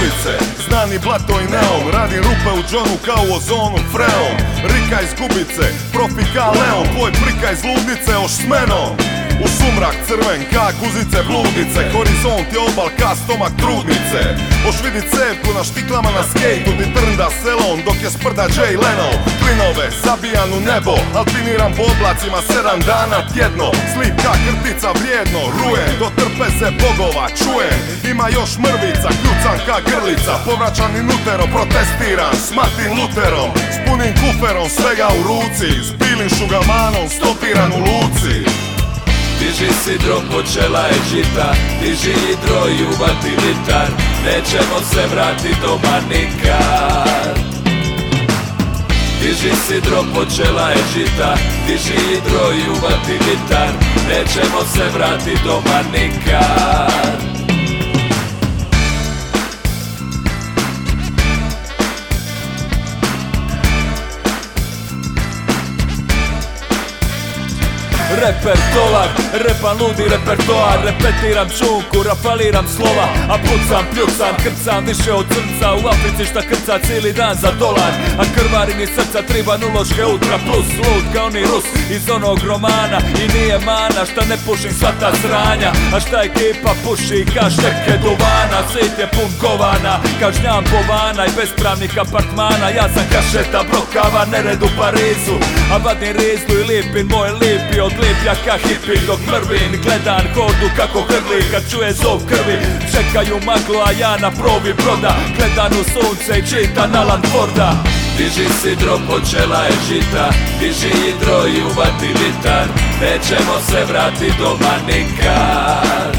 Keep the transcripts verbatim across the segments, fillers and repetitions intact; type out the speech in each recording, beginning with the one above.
ulice, znani blato i neon, radi rupe u džonu kao u ozonu. Freon, Rika iz Gubice, profi ka Leon, tvoj prika iz ludnice oš s menom. U sumrak crven ka guzice bludnice, horizont je obal ka stomak trudnice. Oš vidi cevku na štiklama na skejtu, di trnda selon dok je sprda Jay Leno. Klinove zabijam u nebo, alpiniram po oblacima sedam dana tjedno. Slip ka krtica vrijedno, rujen do trpeze bogova čujem. Ima još mrvica, kljucan ka grlica, povraćan i nutero, protestiran s Martin Luterom. S punim kuferom svega u ruci, s bilim šugamanom stopiran u luci. Diži sidro, počela je žita, diži hidro i uvati vitar, nećemo se vratit doma nikad. Diži sidro, počela je žita, diži hidro i uvati vitar, nećemo se vratit doma nikad. Repertoar, repa nudi repertoar, repetiram čunku, rafaliram slova, a pucam, pljucam, krcam više od crnca, u Africi šta krca cijeli dan za dolar, a krvarim iz srca triban uloške ultra plus, lud kao ni Rus iz onog romana, i nije mana šta ne pušim sva ta sranja, a šta ekipa puši ka šteke duvana, svijet je pun kovana, kažnjam povana i bespravnih apartmana, ja sam kašeta brokava, nered u Parizu, a vadim rizlu i lipin moj lipi od liplja ka hipi, dok mrvin gledan hordu kako hrli, kad čuje zov krvi, čekaju maglu, a ja na probi broda, gledan u sunce i čitam Alan Forda. Diži sidro, počela je žita, diži hidro i uvati vitar, nećemo se vratit doma nikad.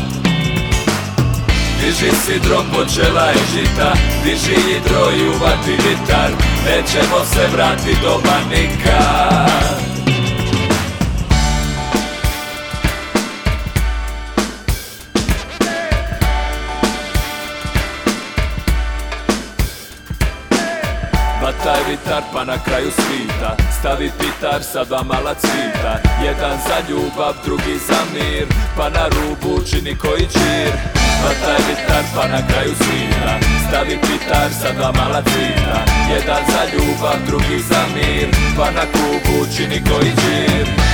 Diži sidro, počela je žita, diži hidro i uvati vitar, nećemo se vratit doma nikad. Bataj vitar pa na kraju svita, stavi pitar sa dva mala cvita, jedan za ljubav, drugi za mir, pa na rubu čini koji čir. Bataj vitar pa na kraju svita, stavi pitar sa dva mala cvita, jedan za ljubav, drugi za mir, pa na kubu čini koji čir.